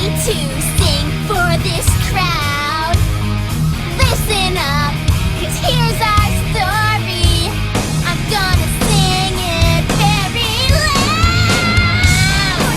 to sing for this crowd. Listen up, 'cause here's our story. I'm gonna sing it very loud.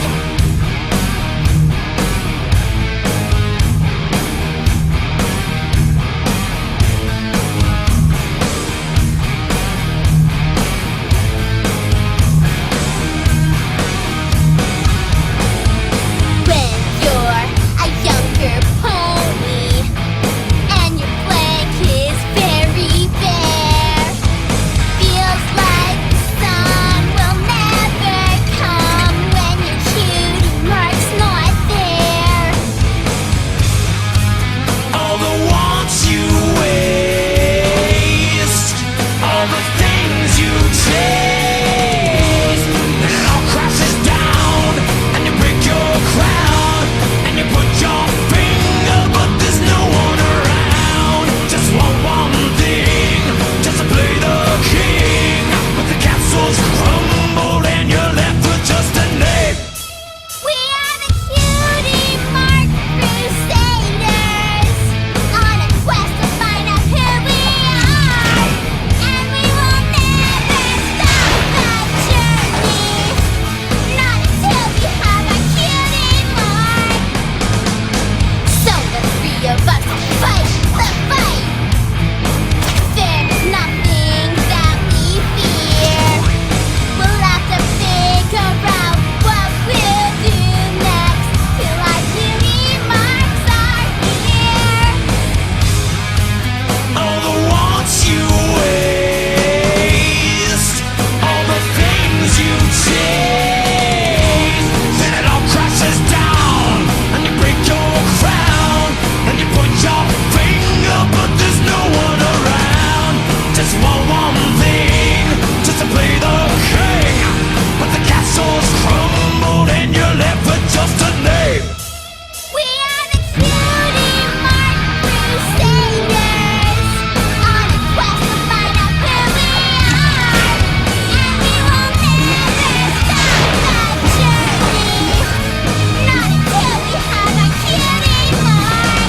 When you're a younger pony and your flank is very bare, feels like the sun will never come when your cutie mark's not there. All the wants you waste, all the things you chase, and it all crashes down, and you break your crown, and you put your finger, but there's no one around. Just one thing, just to play the king, but the castle's crumbled and you're left with just a name. We are the Cutie Mark Crusaders, on a quest to find out who we are, and we will never stop that journey, not until we have our cutie mark. So the three of us fight the fight. There's nothing that we fear. We'll have to figure out what we'll do next till our cutie marks are here. All the wants you waste, all the things you chase, then it all crashes down, and you break your crown, and you put your finger, but there's no one around. Just one thing, just to play the king, but the castle's crumbled and you're left with just a name. We are the Cutie Mark Crusaders, on a quest to find out who we are, and we will never stop that journey, not until we have our cutie mark.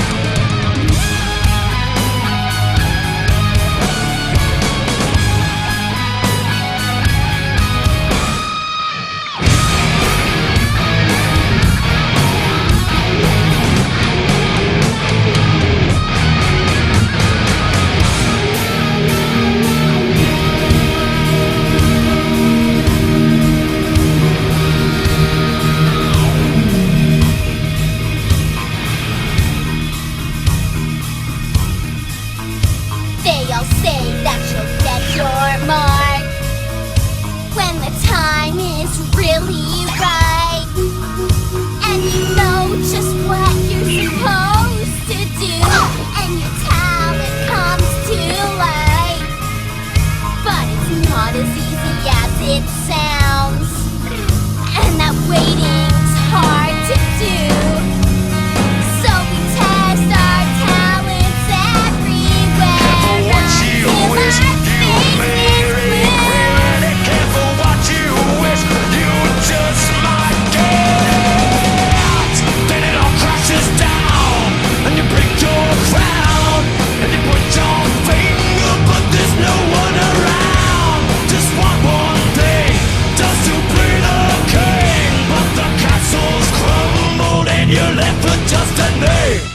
They all say that you'll get your mark when the time is really right, and you know just what you're supposed to do, and your talent comes to light. But it's not as easy as it sounds, and that waiting's hard to do. So we test our talents everywhere What you until wish our you may faces regret it. Careful what you wish you just might get. Then it all crashes down, and you break your crown, and you put your finger, but there's no one around. Just one thing, just to play the king, but the castle's crumbled and you're left with just a name.